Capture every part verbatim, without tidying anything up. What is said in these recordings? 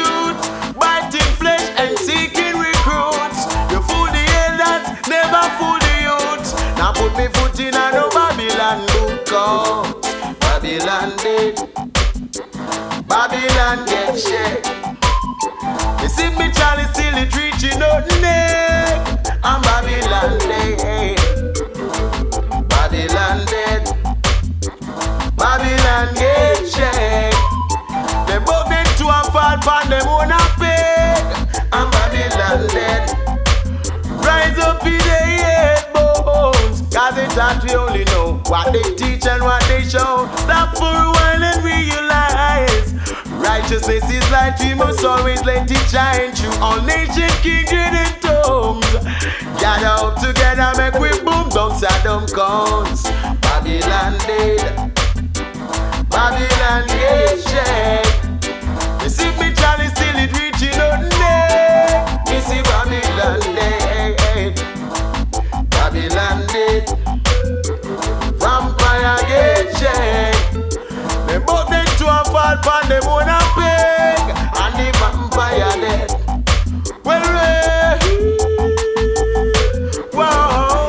cute, biting flesh and seeking recruits. You fool the elders, never fool the youth. Now put me foot in a no Babylon book, cause Babylon dead, Babylon get shake. You see me Charlie still it reaching out neck. I'm Babylon dead, Babylon dead, Babylon get shake. They both need to a fall pan them own a peg. I'm Babylon dead. Rise up in the head bones, cause it's that we only know what they teach and what they show. Stop for a while and realize righteousness is light, we must always let it shine through all nation, kindred and tongues. Gather up together, make we boom down Saddam guns. Babylon dead, Babylon get shake. You see me Charlie still it reaching out neck. You see Babylon dead, Babylon dead, vampire get shake. They both need to a fall pan them own a peg. And the vampire dead. Well, well, well,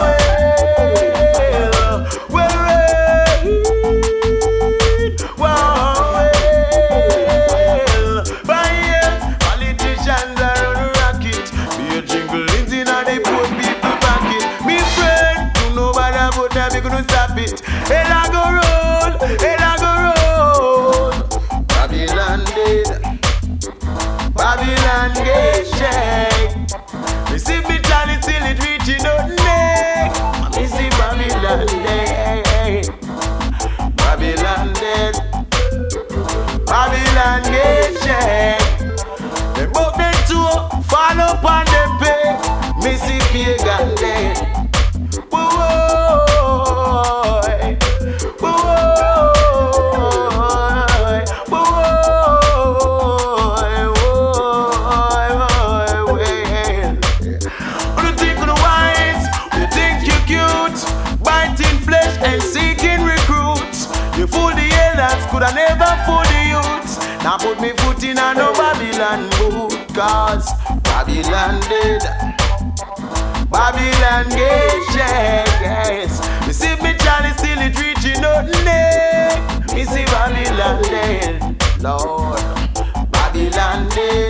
well, well, well. By yes, politicians are on a rocket. Be a jingle in the poor people pocket. Me friend, you know what about them, you gonna stop it. Hey, I go roll, hey, I go roll. Babylon dead, Babylon get shake. Me see me Charlie still it reaching out neck. Me see Babylon dead, Babylon dead, Babylon get shake. They both need to fall up on them peg. Me see pagan dead. Whoa, could I never fool the youths. Now put me foot in a no Babylon boot, cause Babylon dead, Babylon get shake, yes. You see me Charlie still it reaching out neck. Me see Babylon dead, Lord, Babylon dead.